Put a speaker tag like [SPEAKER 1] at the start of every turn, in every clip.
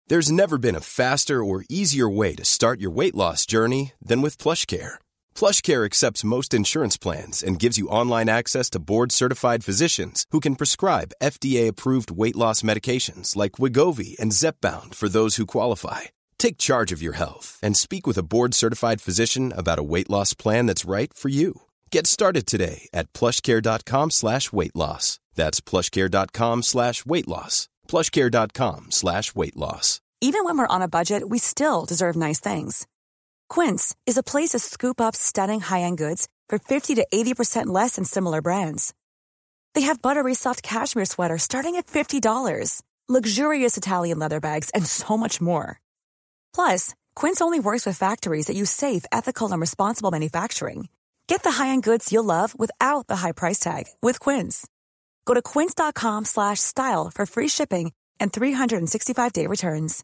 [SPEAKER 1] There's never been a faster or easier way to start your weight loss journey than with PlushCare. PlushCare accepts most insurance plans and gives you online access to board-certified physicians who can prescribe FDA-approved weight loss medications like Wegovy and Zepbound for those who qualify. Take charge of your health and speak with a board-certified physician about a weight loss plan that's right for you. Get started today at plushcare.com/weight-loss. That's plushcare.com/weight-loss. plushcare.com/weight-loss.
[SPEAKER 2] Even when we're on a budget, we still deserve nice things. Quince is a place to scoop up stunning high-end goods for 50 to 80% less than similar brands. They have buttery soft cashmere sweaters starting at $50, luxurious Italian leather bags, and so much more. Plus, Quince only works with factories that use safe, ethical, and responsible manufacturing. Get the high-end goods you'll love without the high price tag with Quince. Go to quince.com/style for free shipping and 365-day returns.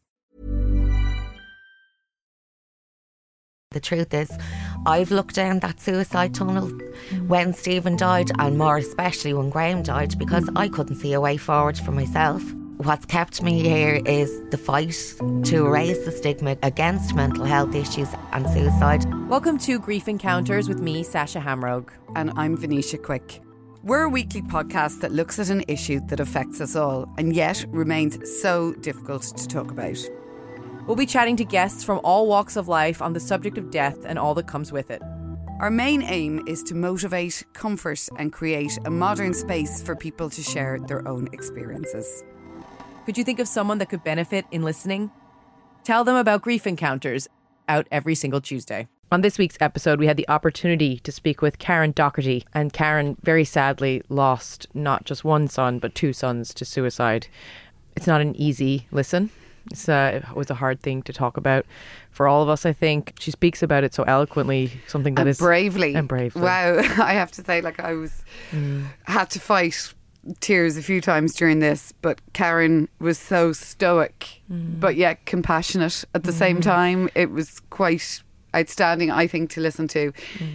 [SPEAKER 3] The truth is, I've looked down that suicide tunnel when Stephen died, and more especially when Graham died, because I couldn't see a way forward for myself. What's kept me here is the fight to erase the stigma against mental health issues and suicide.
[SPEAKER 4] Welcome to Grief Encounters with me, Sasha Hamrogue.
[SPEAKER 5] And I'm Venetia Quick. We're a weekly podcast that looks at an issue that affects us all and yet remains so difficult to talk about.
[SPEAKER 4] We'll be chatting to guests from all walks of life on the subject of death and all that comes with it.
[SPEAKER 5] Our main aim is to motivate, comfort and create a modern space for people to share their own experiences.
[SPEAKER 4] Could you think of someone that could benefit in listening? Tell them about Grief Encounters, out every single Tuesday. On this week's episode, we had the opportunity to speak with Karen Docherty, and Karen very sadly lost not just one son, but two sons to suicide. It's not an easy listen. It was a hard thing to talk about for all of us, I think. She speaks about it so eloquently, something that is...
[SPEAKER 5] bravely.
[SPEAKER 4] And bravely.
[SPEAKER 5] Wow, I have to say, like, had to fight tears a few times during this, but Karen was so stoic, but yet compassionate at the same time. It was quite outstanding, I think, to listen to.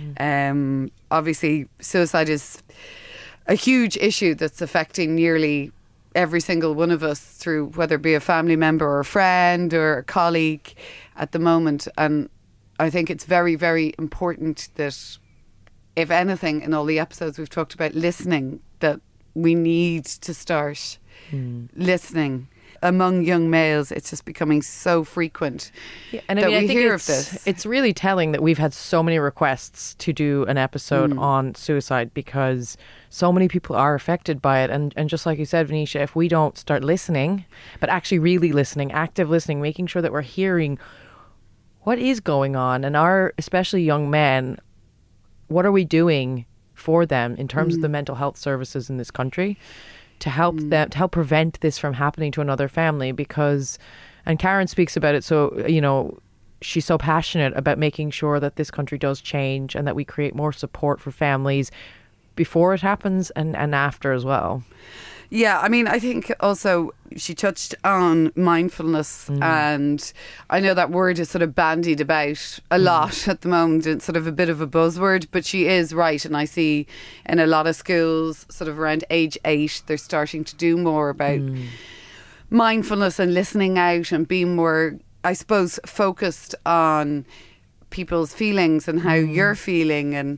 [SPEAKER 5] Obviously, suicide is a huge issue that's affecting nearly every single one of us through whether it be a family member or a friend or a colleague at the moment. And I think it's very, very important that, if anything, in all the episodes we've talked about listening, that we need to start listening. Among young males, it's just becoming so frequent
[SPEAKER 4] and
[SPEAKER 5] that
[SPEAKER 4] I
[SPEAKER 5] we
[SPEAKER 4] think
[SPEAKER 5] hear of this.
[SPEAKER 4] It's really telling that we've had so many requests to do an episode on suicide, because so many people are affected by it. And just like you said, Venetia, if we don't start listening, but actually really listening, active listening, making sure that we're hearing what is going on, and our, especially young men, what are we doing for them in terms of the mental health services in this country to help them, to help prevent this from happening to another family. Because, and Karen speaks about it, so, you know, she's so passionate about making sure that this country does change and that we create more support for families before it happens and after as well.
[SPEAKER 5] Yeah, I mean, I think also she touched on mindfulness, and I know that word is sort of bandied about a lot at the moment. It's sort of a bit of a buzzword, but she is right. And I see in a lot of schools, sort of around age 8, they're starting to do more about mindfulness and listening out and being more, I suppose, focused on people's feelings and how you're feeling. And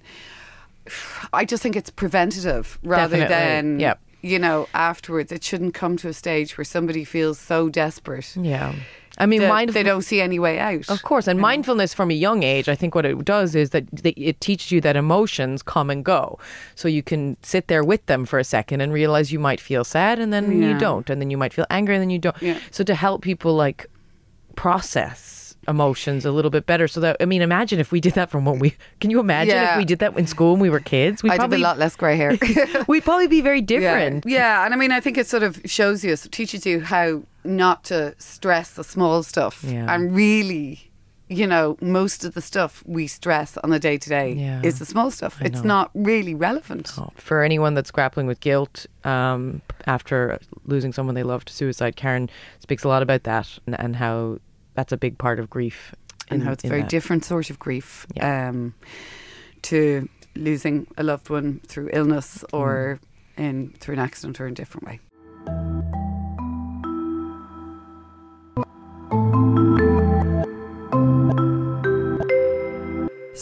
[SPEAKER 5] I just think it's preventative rather than...
[SPEAKER 4] Yep.
[SPEAKER 5] You know, afterwards. It shouldn't come to a stage where somebody feels so desperate.
[SPEAKER 4] Yeah. I mean,
[SPEAKER 5] they don't see any way out.
[SPEAKER 4] Of course. And mindfulness from a young age, I think what it does is that it teaches you that emotions come and go. So you can sit there with them for a second and realize you might feel sad and then you don't. And then you might feel angry and then you don't. Yeah. So to help people like process emotions a little bit better, so that, I mean, imagine if we did that from when we, can you imagine if we did that in school when we were kids?
[SPEAKER 5] I'd have a lot less grey hair.
[SPEAKER 4] We'd probably be very different.
[SPEAKER 5] Yeah, and I mean, I think it sort of shows you, teaches you how not to stress the small stuff. And really, you know, most of the stuff we stress on a day-to-day is the small stuff. It's not really relevant.
[SPEAKER 4] For anyone that's grappling with guilt after losing someone they love to suicide, Karen speaks a lot about that and how that's a big part of grief.
[SPEAKER 5] And how it's a very different sort of grief to losing a loved one through illness or through an accident or in a different way.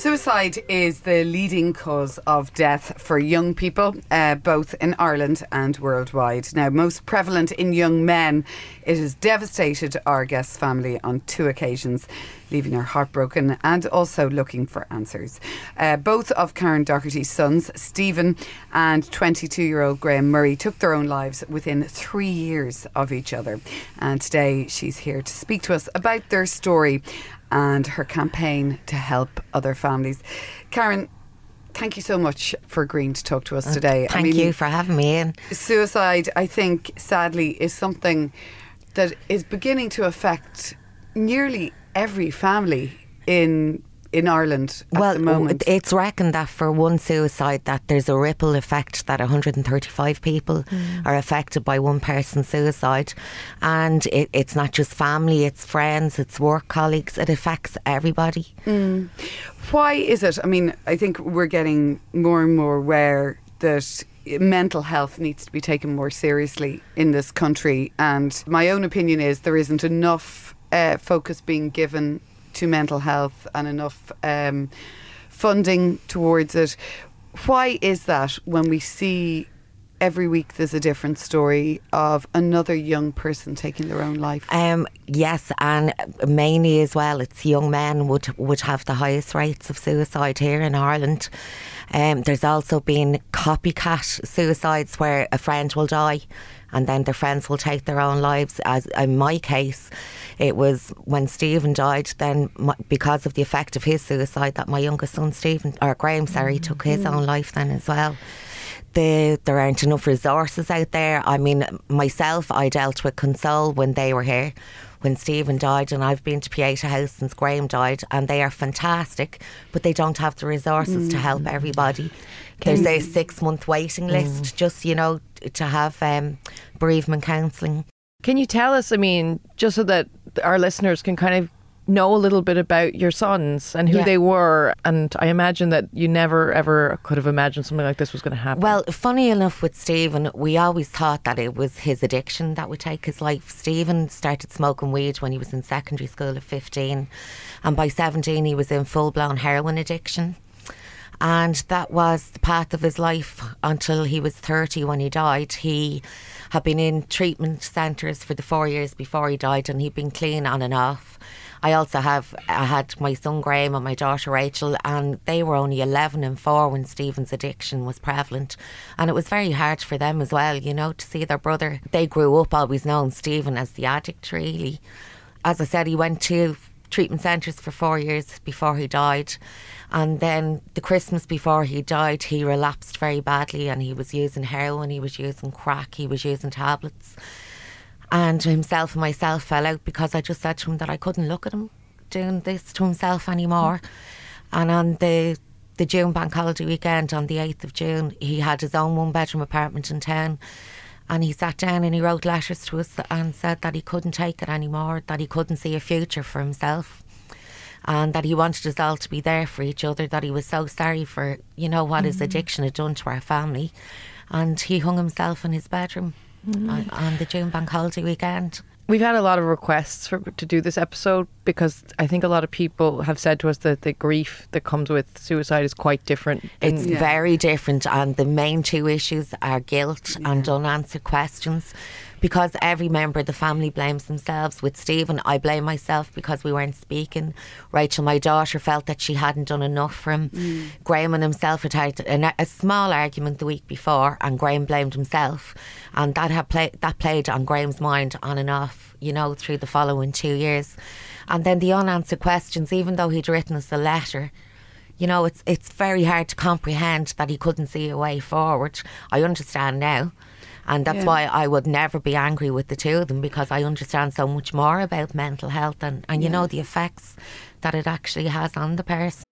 [SPEAKER 5] Suicide is the leading cause of death for young people, both in Ireland and worldwide. Now, most prevalent in young men, it has devastated our guest's family on 2 occasions, leaving her heartbroken and also looking for answers. Both of Karen Doherty's sons, Stephen and 22-year-old Graham Murray, took their own lives within 3 years of each other. And today she's here to speak to us about their story and her campaign to help other families. Karen, thank you so much for agreeing to talk to us today.
[SPEAKER 3] Thank you for having me in.
[SPEAKER 5] Suicide, I think, sadly, is something that is beginning to affect nearly every family in Ireland at the moment.
[SPEAKER 3] It's reckoned that for one suicide that there's a ripple effect, that 135 people are affected by one person's suicide. And it's not just family, it's friends, it's work colleagues, it affects everybody.
[SPEAKER 5] Why is it? I mean, I think we're getting more and more aware that mental health needs to be taken more seriously in this country. And my own opinion is there isn't enough focus being given to mental health and enough funding towards it. Why is that when we see every week there's a different story of another young person taking their own life?
[SPEAKER 3] Yes, and mainly as well, it's young men would have the highest rates of suicide here in Ireland. There's also been copycat suicides where a friend will die and then their friends will take their own lives. As in my case, it was when Stephen died, then because of the effect of his suicide, that my youngest son Graham took his own life then as well. There aren't enough resources out there. I mean, myself, I dealt with Console when they were here, when Stephen died, and I've been to Pieta House since Graham died, and they are fantastic, but they don't have the resources to help everybody. There's a 6-month waiting list just, to have bereavement counselling.
[SPEAKER 4] Can you tell us, I mean, just so that our listeners can kind of know a little bit about your sons and who they were? And I imagine that you never ever could have imagined something like this was going to happen.
[SPEAKER 3] Well, funny enough with Stephen, we always thought that it was his addiction that would take his life. Stephen started smoking weed when he was in secondary school at 15, and by 17 he was in full-blown heroin addiction. And that was the path of his life until he was 30 when he died. He had been in treatment centres for the 4 years before he died, and he'd been clean on and off. I had my son Graham and my daughter Rachel, and they were only 11 and 4 when Stephen's addiction was prevalent. And it was very hard for them as well, to see their brother. They grew up always knowing Stephen as the addict, really. As I said, he went to treatment centres for 4 years before he died. And then the Christmas before he died, he relapsed very badly, and he was using heroin, he was using crack, he was using tablets. And himself and myself fell out because I just said to him that I couldn't look at him doing this to himself anymore. And on the June bank holiday weekend, on the 8th of June, he had his own 1-bedroom apartment in town. And he sat down and he wrote letters to us and said that he couldn't take it anymore, that he couldn't see a future for himself, and that he wanted us all to be there for each other, that he was so sorry for, what his addiction had done to our family. And he hung himself in his bedroom on the June bank holiday weekend.
[SPEAKER 4] We've had a lot of requests to do this episode because I think a lot of people have said to us that the grief that comes with suicide is quite different.
[SPEAKER 3] It's very different, and the main 2 issues are guilt and unanswered questions, because every member of the family blames themselves. With Stephen, I blame myself because we weren't speaking. Rachel, my daughter, felt that she hadn't done enough for him. Graham and himself had a small argument the week before, and Graham blamed himself, and that played on Graham's mind on and off, through the following 2 years. And then the unanswered questions, even though he'd written us a letter, it's very hard to comprehend that he couldn't see a way forward. I understand now. And that's why I would never be angry with the 2 of them, because I understand so much more about mental health and the effects that it actually has on the person.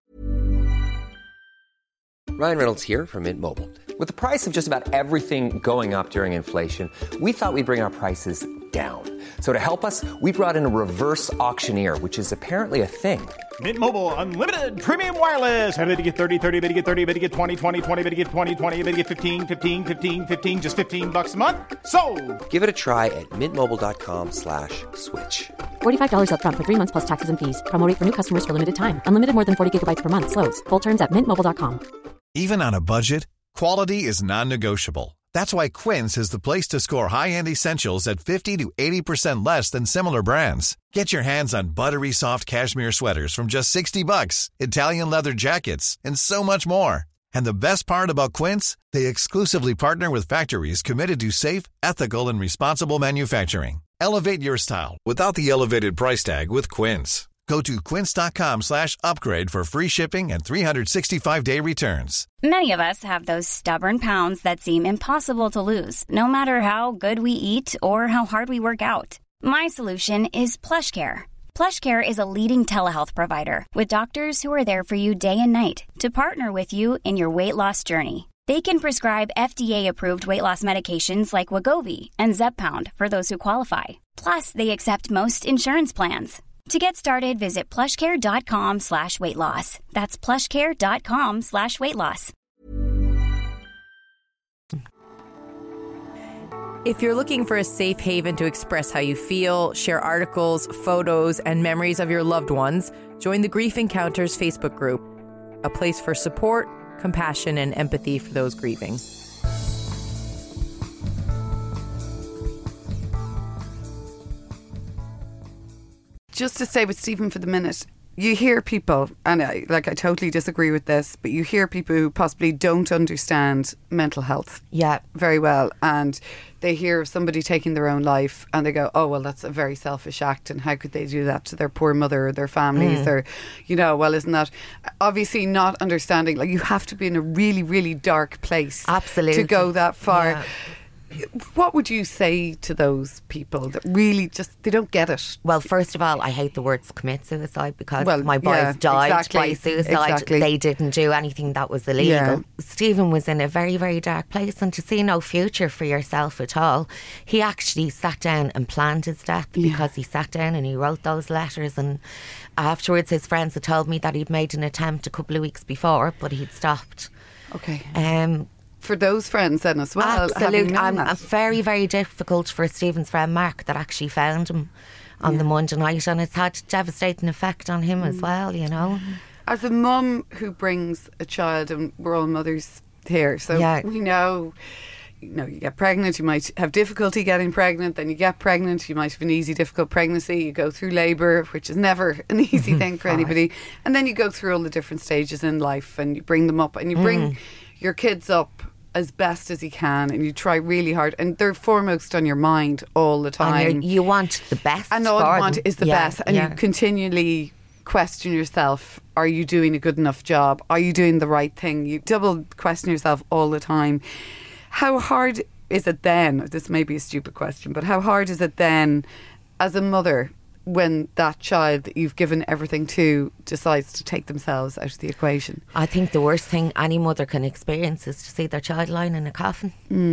[SPEAKER 6] Ryan Reynolds here from Mint Mobile. With the price of just about everything going up during inflation, we thought we'd bring our prices down. So to help us, we brought in a reverse auctioneer, which is apparently a thing.
[SPEAKER 7] Mint Mobile Unlimited Premium Wireless. How to get 30, 30, bit to get 30, bit to get 20, 20, 20, bit to get 20, 20, bit to get 15, 15, 15, 15, just $15 a month? Sold!
[SPEAKER 6] Give it a try at mintmobile.com/switch.
[SPEAKER 8] $45 up front for 3 months plus taxes and fees. Promo rate for new customers for limited time. Unlimited more than 40 gigabytes per month. Slows full terms at mintmobile.com.
[SPEAKER 9] Even on a budget, quality is non-negotiable. That's why Quince is the place to score high-end essentials at 50 to 80% less than similar brands. Get your hands on buttery soft cashmere sweaters from just $60, Italian leather jackets, and so much more. And the best part about Quince, they exclusively partner with factories committed to safe, ethical, and responsible manufacturing. Elevate your style without the elevated price tag with Quince. Go to quince.com/upgrade for free shipping and 365-day returns.
[SPEAKER 10] Many of us have those stubborn pounds that seem impossible to lose, no matter how good we eat or how hard we work out. My solution is PlushCare. PlushCare is a leading telehealth provider with doctors who are there for you day and night to partner with you in your weight loss journey. They can prescribe FDA-approved weight loss medications like Wegovy and Zepbound for those who qualify. Plus, they accept most insurance plans. To get started, visit plushcare.com/weight loss. That's plushcare.com/weight loss.
[SPEAKER 11] If you're looking for a safe haven to express how you feel, share articles, photos, and memories of your loved ones, join the Grief Encounters Facebook group, a place for support, compassion, and empathy for those grieving.
[SPEAKER 5] Just to stay with Stephen for the minute, you hear people, and I totally disagree with this, but you hear people who possibly don't understand mental health very well, and they hear of somebody taking their own life and they go, oh, well, that's a very selfish act, and how could they do that to their poor mother or their families, or, well, isn't that obviously not understanding, like, you have to be in a really, really dark place to go that far. Yeah. What would you say to those people that really just, they don't get it?
[SPEAKER 3] Well, first of all, I hate the words commit suicide because my boys died by suicide.
[SPEAKER 5] Exactly.
[SPEAKER 3] They didn't do anything that was illegal.
[SPEAKER 5] Yeah.
[SPEAKER 3] Stephen was in a very, very dark place, and to see no future for yourself at all, he actually sat down and planned his death because he sat down and he wrote those letters, and afterwards his friends had told me that he'd made an attempt a couple of weeks before, but he'd stopped.
[SPEAKER 5] Okay.
[SPEAKER 3] For
[SPEAKER 5] those friends then as well.
[SPEAKER 3] Absolutely. And very, very difficult for Stephen's friend Mark that actually found him on the Monday night, and it's had a devastating effect on him as well,
[SPEAKER 5] As a mum who brings a child, and we're all mothers here, so we know, you get pregnant, you might have difficulty getting pregnant, then you get pregnant, you might have an easy, difficult pregnancy, you go through labour, which is never an easy thing for anybody, and then you go through all the different stages in life, and you bring them up, and you bring your kids up as best as you can, and you try really hard, and they're foremost on your mind all the time.
[SPEAKER 3] And you want the best,
[SPEAKER 5] and all you want is the best, and you continually question yourself: are you doing a good enough job? Are you doing the right thing? You double question yourself all the time. How hard is it then? This may be a stupid question, but how hard is it then, as a mother, when that child that you've given everything to decides to take themselves out of the equation?
[SPEAKER 3] I think the worst thing any mother can experience is to see their child lying in a coffin,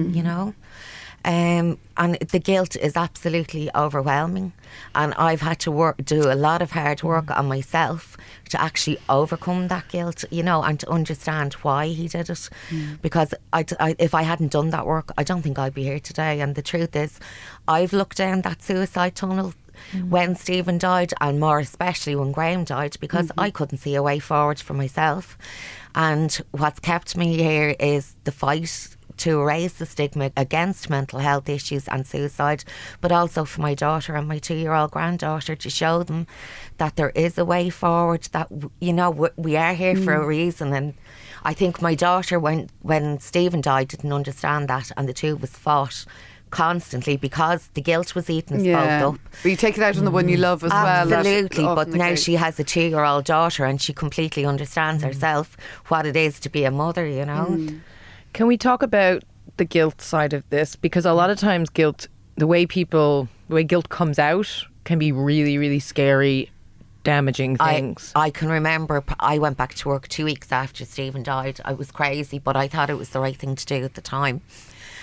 [SPEAKER 3] and the guilt is absolutely overwhelming, and I've had to do a lot of hard work on myself to actually overcome that guilt, and to understand why he did it, because if I hadn't done that work, I don't think I'd be here today. And the truth is, I've looked down that suicide tunnel when Stephen died, and more especially when Graham died, because I couldn't see a way forward for myself. And what's kept me here is the fight to erase the stigma against mental health issues and suicide, but also for my daughter and my 2-year-old granddaughter, to show them that there is a way forward, that we are here for a reason. And I think my daughter, when Stephen died, didn't understand that, and the two of us fought constantly because the guilt was eating us both up.
[SPEAKER 5] But you take it out on the one you love as well.
[SPEAKER 3] Absolutely, but now she has a 2-year-old daughter, and she completely understands herself what it is to be a mother,
[SPEAKER 4] Can we talk about the guilt side of this? Because a lot of times guilt, the way guilt comes out can be really, really scary, damaging things.
[SPEAKER 3] I can remember I went back to work 2 weeks after Stephen died. I was crazy, but I thought it was the right thing to do at the time.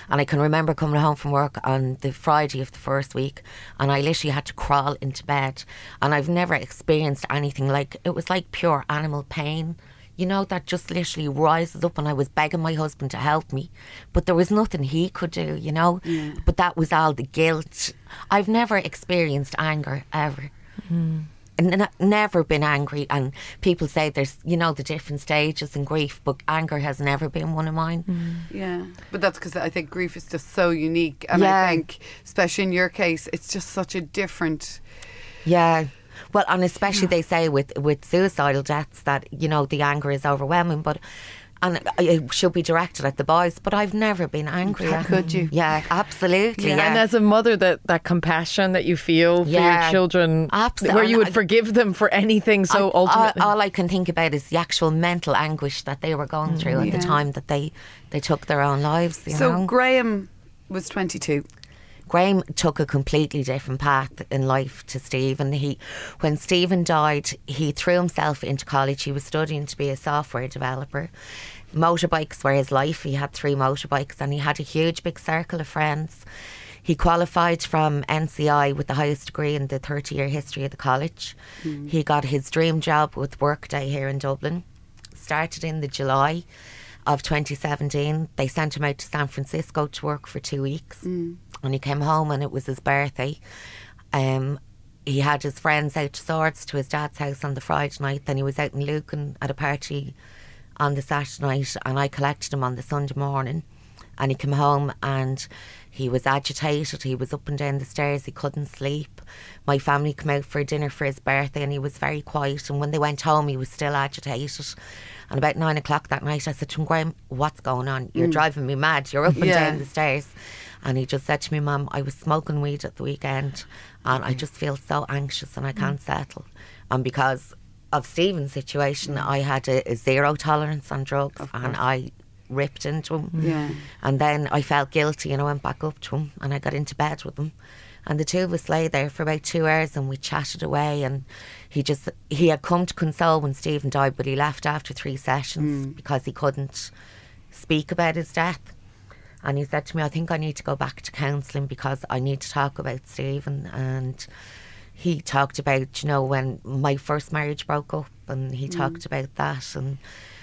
[SPEAKER 3] And I can remember coming home from work on the Friday of the first week, and I literally had to crawl into bed. And I've never experienced anything like, it was like pure animal pain. You know, that just literally rises up, and I was begging my husband to help me, but there was nothing he could do, you know. But that was all the guilt. I've never experienced anger ever. And never been angry. And people say there's, you know, the different stages in grief, but anger has never been one of mine.
[SPEAKER 5] Yeah, but that's because I think grief is just so unique, and I think especially in your case it's just such a different.
[SPEAKER 3] Well, and especially they say with suicidal deaths that, you know, the anger is overwhelming, and it should be directed at the boys, but I've never been angry.
[SPEAKER 5] How could you?
[SPEAKER 3] Yeah, absolutely.
[SPEAKER 4] And as a mother, that compassion that you feel for your children, where you would forgive them for anything so ultimately.
[SPEAKER 3] All I can think about is the actual mental anguish that they were going through at the time that they took their own lives. You know?
[SPEAKER 5] Graham was 22.
[SPEAKER 3] Graham took a completely different path in life to Stephen. When Stephen died, he threw himself into college. He was studying to be a software developer. Motorbikes were his life. He had 3 motorbikes, and he had a huge big circle of friends. He qualified from NCI with the highest degree in the 30-year history of the college. He got his dream job with Workday here in Dublin. Started in the July of 2017. They sent him out to San Francisco to work for 2 weeks. And he came home, and it was his birthday. He had his friends out to Swords to his dad's house on the Friday night. Then he was out in Lucan at a party on the Saturday night, and I collected him on the Sunday morning. And he came home, and he was agitated. He was up and down the stairs. He couldn't sleep. My family came out for dinner for his birthday, and he was very quiet. And when they went home, he was still agitated. And about 9 o'clock that night, I said to him, Graham, what's going on? You're driving me mad. You're up and down the stairs. And he just said to me, Mum, I was smoking weed at the weekend, and I just feel so anxious, and I can't settle. And because of Stephen's situation, I had a zero tolerance on drugs, and I ripped into him. And then I felt guilty, and I went back up to him, and I got into bed with him. And the two of us lay there for about 2 hours, and we chatted away. And he had come to console when Stephen died, but he left after 3 sessions because he couldn't speak about his death. And he said to me, I think I need to go back to counselling because I need to talk about Stephen. And he talked about, you know, when my first marriage broke up, and he talked about that. And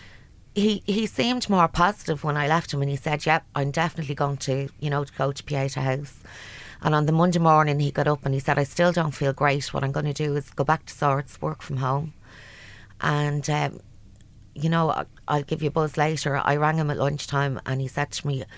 [SPEAKER 3] he seemed more positive when I left him, and he said, yep, I'm definitely going to, you know, to go to Pieta House. And on the Monday morning he got up and he said, I still don't feel great. What I'm going to do is go back to Swords, work from home. And, you know, I'll give you a buzz later. I rang him at lunchtime, and he said to me,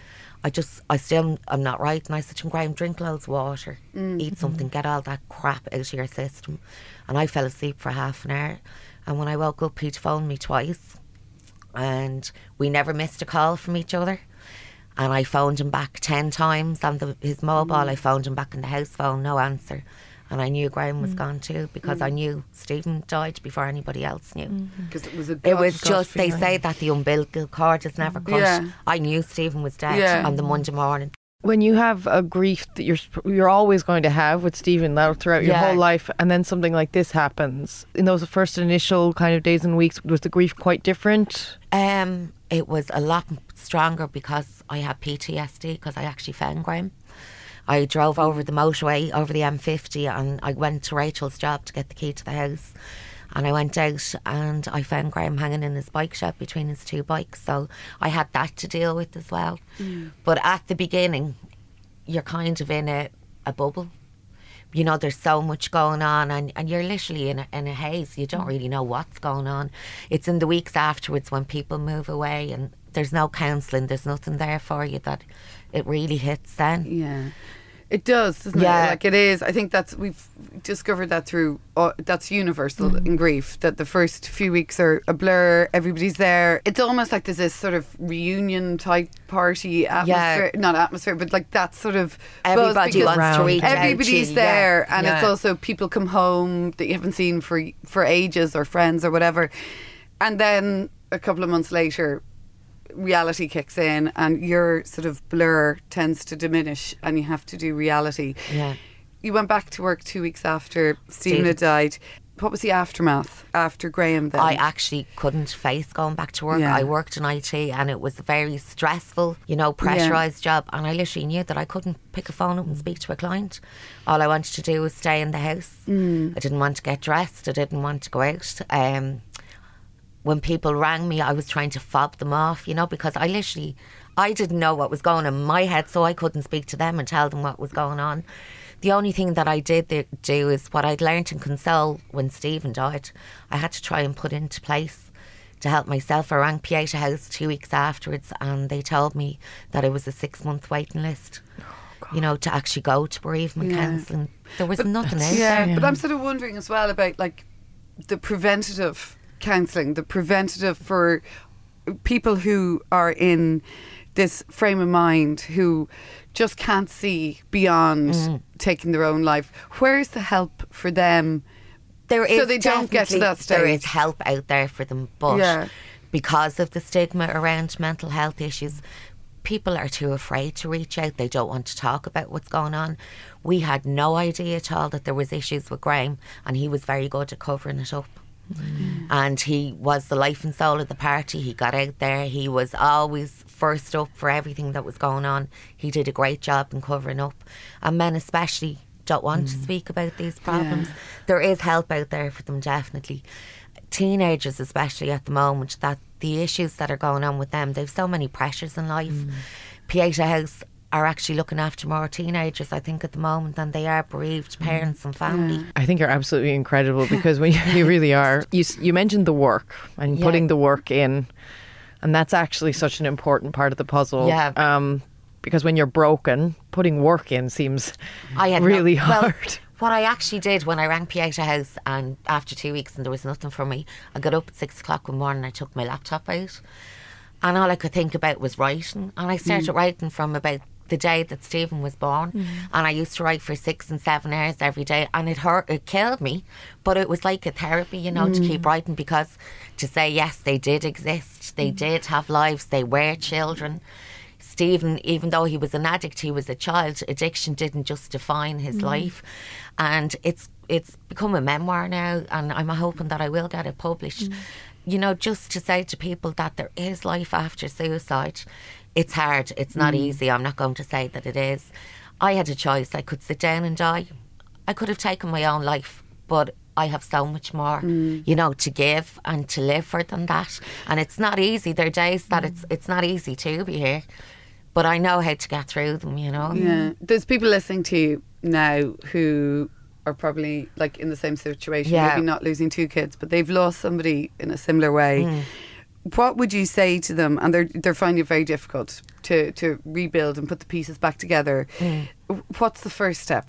[SPEAKER 3] I'm not right. And I said to him, Graham, drink loads of water, eat something, get all that crap out of your system. And I fell asleep for half an hour. And when I woke up, he'd phoned me twice, and we never missed a call from each other. And I phoned him back 10 times on his mobile. I phoned him back on the house phone, no answer. And I knew Graham was gone too, because I knew Stephen died before anybody else knew.
[SPEAKER 5] Because it was
[SPEAKER 3] just, they say that the umbilical cord is never cut. I knew Stephen was dead on the Monday morning.
[SPEAKER 4] When you have a grief that you're always going to have with Stephen throughout your whole life, and then something like this happens, in those first initial kind of days and weeks, was the grief quite different?
[SPEAKER 3] It was a lot stronger because I had PTSD, because I actually found Graham. I drove over the motorway, over the M50, and I went to Rachel's job to get the key to the house. And I went out and I found Graham hanging in his bike shed between his 2 bikes. So I had that to deal with as well. But at the beginning, you're kind of in a bubble. You know, there's so much going on, and you're literally in a haze. You don't really know what's going on. It's in the weeks afterwards when people move away and there's no counselling, there's nothing there for you, that it really hits then.
[SPEAKER 5] Yeah. It does, doesn't it? Like, it is. I think we've discovered that through, that's universal in grief, that the first few weeks are a blur, everybody's there. It's almost like there's this sort of reunion type party atmosphere, not atmosphere, but like that sort of
[SPEAKER 3] everybody wants to reach out.
[SPEAKER 5] Everybody's there, and it's also people come home that you haven't seen for ages, or friends or whatever. And then a couple of months later, reality kicks in, and your sort of blur tends to diminish, and you have to do reality. You went back to work 2 weeks after Stephen had died. was the aftermath after Graham then?
[SPEAKER 3] I actually couldn't face going back to work.
[SPEAKER 5] Yeah.
[SPEAKER 3] I worked in IT and it was a very stressful, pressurised job, and I literally knew that I couldn't pick a phone up and speak to a client. All I wanted to do was stay in the house. I didn't want to get dressed. I didn't want to go out. When people rang me, I was trying to fob them off, because I didn't know what was going on in my head, so I couldn't speak to them and tell them what was going on. The only thing that I did do is what I'd learnt in Console when Stephen died. I had to try and put into place to help myself. I rang Pieta House 2 weeks afterwards and they told me that it was a 6-month waiting list, to actually go to bereavement counselling. There was nothing out there.
[SPEAKER 5] Yeah, but I'm sort of wondering as well about like the preventative counselling, the preventative for people who are in this frame of mind who just can't see beyond taking their own life. Where's the help for them?
[SPEAKER 3] There is,
[SPEAKER 5] so they don't get to that stage.
[SPEAKER 3] There is help out there for them, but because of the stigma around mental health issues, people are too afraid to reach out. They don't want to talk about what's going on. We had no idea at all that there was issues with Graham, and he was very good at covering it up. And he was the life and soul of the party. He got out there. He was always first up for everything that was going on. He did a great job in covering up. And men especially don't want to speak about these problems. There is help out there for them, definitely. Teenagers especially at the moment, that the issues that are going on with them, they've so many pressures in life. Pieta House are actually looking after more teenagers, I think, at the moment than they are bereaved parents and family.
[SPEAKER 4] I think you're absolutely incredible, because when you really are. You mentioned the work and putting the work in, and that's actually such an important part of the puzzle. Yeah. Because when you're broken, putting work in seems really hard.
[SPEAKER 3] Well, what I actually did when I rang Pieta House, and after 2 weeks and there was nothing for me, I got up at 6 o'clock one morning, I took my laptop out, and all I could think about was writing. And I started writing from about the day that Stephen was born, and I used to write for 6 and 7 hours every day, and it killed me, but it was like a therapy, to keep writing, because to say yes, they did exist, they did have lives, they were children. Stephen, even though he was an addict, he was a child. Addiction didn't just define his life, and it's become a memoir now, and I'm hoping that I will get it published. Just to say to people that there is life after suicide. It's hard, it's not easy. I'm not going to say that it is. I had a choice. I could sit down and die. I could have taken my own life, but I have so much more, to give and to live for than that. And it's not easy. There are days that it's not easy to be here, but I know how to get through them,
[SPEAKER 5] Yeah. There's people listening to you now who are probably like in the same situation, maybe not losing 2 kids, but they've lost somebody in a similar way. What would you say to them? And they're finding it very difficult to rebuild and put the pieces back together. What's the first step?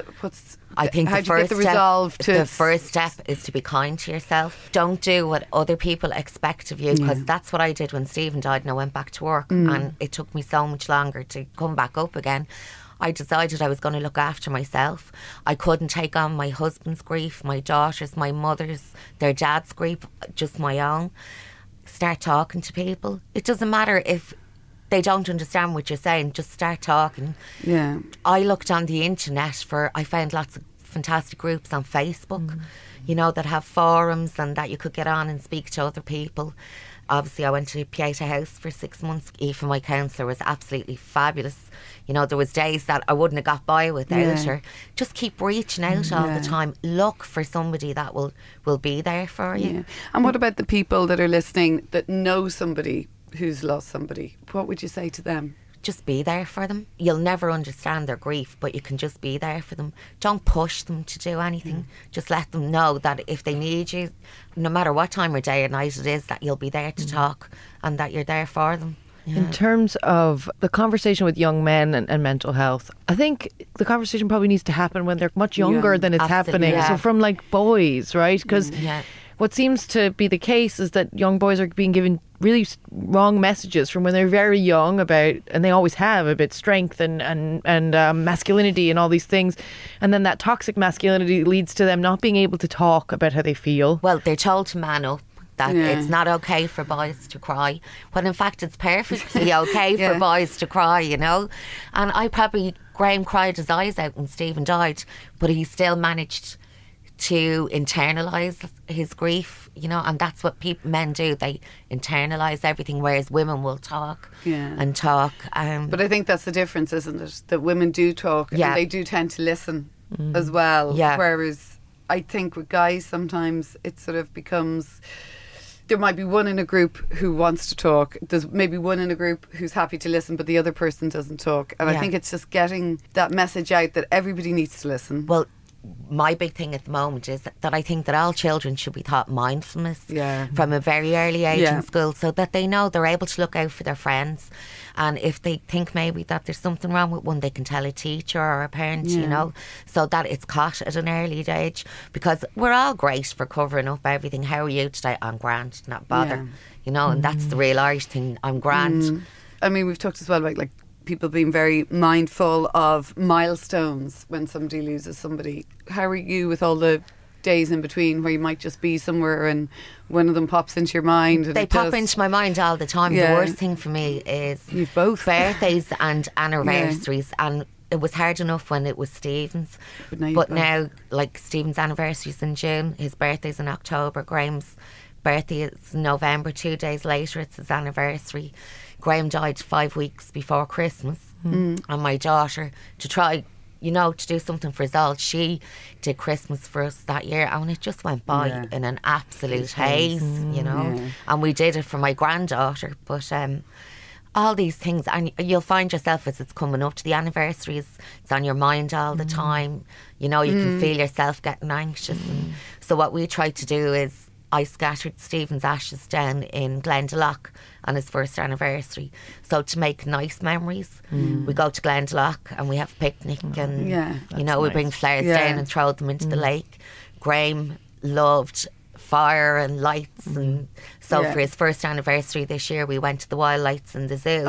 [SPEAKER 3] I think
[SPEAKER 5] how do you get the resolve to...
[SPEAKER 3] The first step is to be kind to yourself. Don't do what other people expect of you, because that's what I did when Stephen died and I went back to work, and it took me so much longer to come back up again. I decided I was going to look after myself. I couldn't take on my husband's grief, my daughter's, my mother's, their dad's grief, just my own. Start talking to people. It doesn't matter if they don't understand what you're saying, just start talking. Yeah. I looked on the internet I found lots of fantastic groups on Facebook, that have forums and that you could get on and speak to other people. Obviously I went to Pieta House for 6 months. Aoife, my counsellor, was absolutely fabulous. There was days that I wouldn't have got by without her. Just keep reaching out all the time. Look for somebody that will be there for you.
[SPEAKER 5] Yeah. And what about the people that are listening that know somebody who's lost somebody? What would you say to them?
[SPEAKER 3] Just be there for them. You'll never understand their grief, but you can just be there for them. Don't push them to do anything. Just let them know that if they need you, no matter what time of day or night it is, that you'll be there to talk and that you're there for them. Yeah.
[SPEAKER 4] In terms of the conversation with young men and mental health, I think the conversation probably needs to happen when they're much younger than it's happening. Yeah. So from like boys, right? Because what seems to be the case is that young boys are being given really wrong messages from when they're very young about, and they always have, about strength and masculinity and all these things. And then that toxic masculinity leads to them not being able to talk about how they feel.
[SPEAKER 3] Well, they're told to man up. That it's not okay for boys to cry, when in fact it's perfectly okay for boys to cry, And Graham cried his eyes out when Stephen died, but he still managed to internalise his grief, you know, and that's what men do. They internalise everything, whereas women will talk and talk.
[SPEAKER 5] But I think that's the difference, isn't it? That women do talk and they do tend to listen as well.
[SPEAKER 3] Yeah.
[SPEAKER 5] Whereas I think with guys sometimes it sort of becomes... There might be one in a group who wants to talk. There's maybe one in a group who's happy to listen, but the other person doesn't talk. And I think it's just getting that message out that everybody needs to listen.
[SPEAKER 3] Well, my big thing at the moment is that I think that all children should be taught mindfulness from a very early age in school, so that they know they're able to look out for their friends. And if they think maybe that there's something wrong with one, they can tell a teacher or a parent, you know, so that it's caught at an early age. Because we're all great for covering up everything. How are you today? I'm grand, not bother. You know, and that's the real Irish thing. I'm grand.
[SPEAKER 5] I mean, we've talked as well about, like, people being very mindful of milestones when somebody loses somebody. How are you with all the days in between where you might just be somewhere and one of them pops into your mind? And
[SPEAKER 3] they pop into my mind all the time. The worst thing for me is
[SPEAKER 5] you've both
[SPEAKER 3] birthdays and anniversaries, and it was hard enough when it was Stephen's, but now, like, Stephen's anniversary's in June, his birthday's in October, Graham's birthday is November, 2 days later it's his anniversary. Graham died 5 weeks before Christmas, and my daughter, to try, you know, to do something for us all, she did Christmas for us that year, and it just went by in an absolute haze, you know. And we did it for my granddaughter, but all these things, and you'll find yourself as it's coming up to the anniversaries, it's on your mind all the time, you know, you can feel yourself getting anxious. And so what we tried to do is, I scattered Stephen's ashes down in Glendalough on his first anniversary. So to make nice memories, we go to Glendalough and we have a picnic, and you know, we bring flowers down and throw them into the lake. Graham loved fire and lights, and so for his first anniversary this year we went to the Wild Lights in the zoo.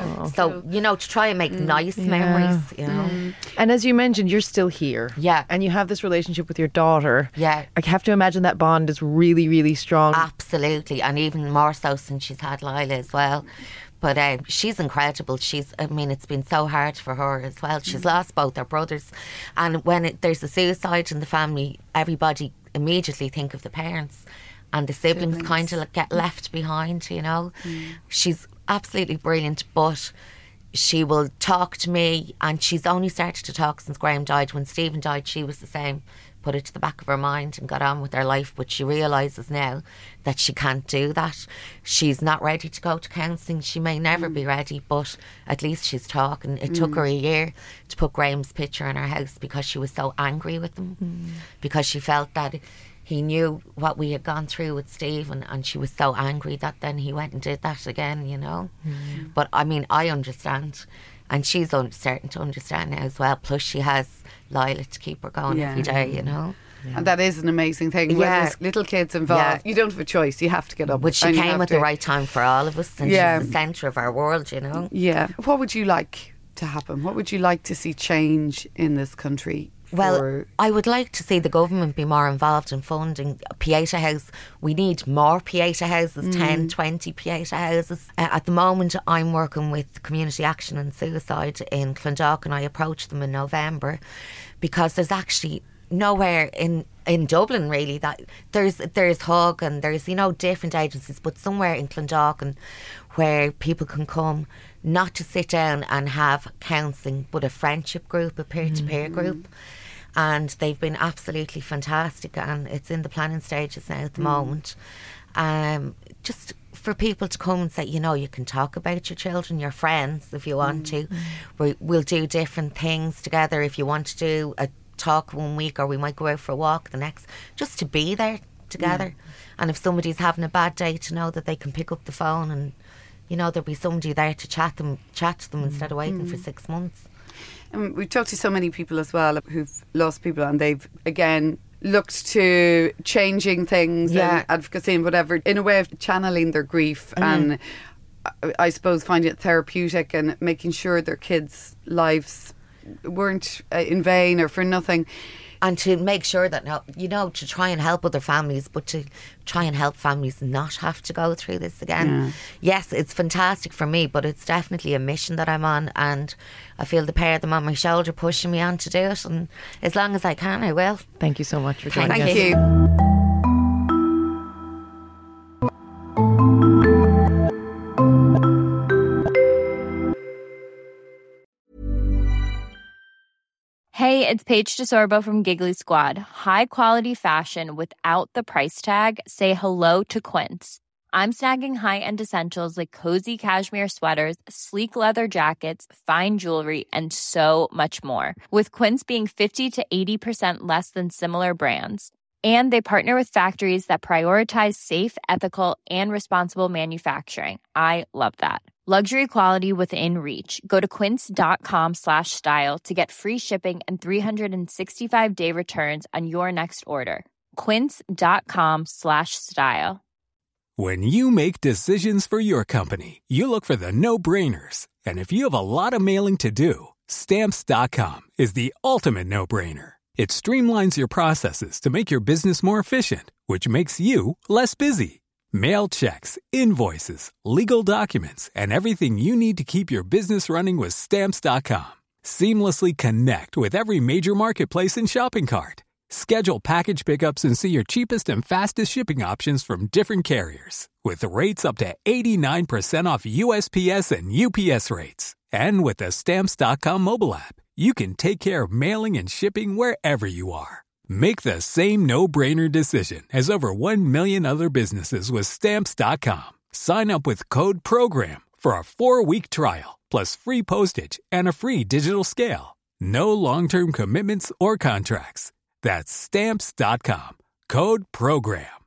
[SPEAKER 3] So you know, to try and make nice memories, you know.
[SPEAKER 4] And as you mentioned, you're still here, and you have this relationship with your daughter. I have to imagine that bond is really, really strong.
[SPEAKER 3] Absolutely, and even more so since she's had Lila as well. But she's incredible. I mean, it's been so hard for her as well. She's lost both her brothers, and when there's a suicide in the family, everybody immediately think of the parents, and the siblings kind of get left behind, you know. She's absolutely brilliant, but she will talk to me, and she's only started to talk since Graham died. When Stephen died, she was the same, put it to the back of her mind and got on with her life, but she realises now that she can't do that. She's not ready to go to counselling. She may never be ready, but at least she's talking. It took her a year to put Graham's picture in her house because she was so angry with him, because she felt that he knew what we had gone through with Stephen, and she was so angry that then he went and did that again, you know. But I mean, I understand, and she's starting to understand now as well. Plus she has Lila to keep her going every day, you know.
[SPEAKER 5] And that is an amazing thing. When there's little kids involved, you don't have a choice. You have to get up.
[SPEAKER 3] But she came at the right time for all of us, and she's the centre of our world, you know.
[SPEAKER 5] What would you like to happen? What would you like to see change in this country?
[SPEAKER 3] Well, I would like to see the government be more involved in funding Pieta House. We need more Pieta Houses, 10, 20 Pieta Houses. At the moment, I'm working with Community Action and Suicide in Clondalk, and I approached them in November because there's actually nowhere in Dublin really that there's Hug and there's, you know, different agencies, but somewhere in Clondalk and where people can come not to sit down and have counselling, but a friendship group, a peer-to-peer group. And they've been absolutely fantastic, and it's in the planning stages now at the moment. Just for people to come and say, you know, you can talk about your children, your friends, if you want to. We'll do different things together. If you want to do a talk one week, or we might go out for a walk the next, just to be there together. And if somebody's having a bad day, to know that they can pick up the phone and, you know, there'll be somebody there to chat to them instead of waiting for 6 months.
[SPEAKER 5] And we've talked to so many people as well who've lost people, and they've again looked to changing things and advocacy and whatever in a way of channeling their grief, and I suppose finding it therapeutic and making sure their kids' lives weren't in vain or for nothing.
[SPEAKER 3] And to make sure that, to try and help other families, but to try and help families not have to go through this again.
[SPEAKER 5] Yeah.
[SPEAKER 3] Yes, it's fantastic for me, but it's definitely a mission that I'm on, and I feel the pair of them on my shoulder pushing me on to do it, and as long as I can, I will.
[SPEAKER 4] Thank you so much for joining us.
[SPEAKER 5] Thank you.
[SPEAKER 12] Hey, it's Paige DeSorbo from Giggly Squad. High quality fashion without the price tag. Say hello to Quince. I'm snagging high-end essentials like cozy cashmere sweaters, sleek leather jackets, fine jewelry, and so much more. With Quince being 50 to 80% less than similar brands. And they partner with factories that prioritize safe, ethical, and responsible manufacturing. I love that. Luxury quality within reach. Go to quince.com/style to get free shipping and 365-day returns on your next order. Quince.com/style.
[SPEAKER 13] When you make decisions for your company, you look for the no-brainers. And if you have a lot of mailing to do, Stamps.com is the ultimate no-brainer. It streamlines your processes to make your business more efficient, which makes you less busy. Mail checks, invoices, legal documents, and everything you need to keep your business running with Stamps.com. Seamlessly connect with every major marketplace and shopping cart. Schedule package pickups and see your cheapest and fastest shipping options from different carriers, with rates up to 89% off USPS and UPS rates. And with the Stamps.com mobile app, you can take care of mailing and shipping wherever you are. Make the same no-brainer decision as over 1 million other businesses with Stamps.com. Sign up with code PROGRAM for a 4-week trial, plus free postage and a free digital scale. No long-term commitments or contracts. That's Stamps.com. Code PROGRAM.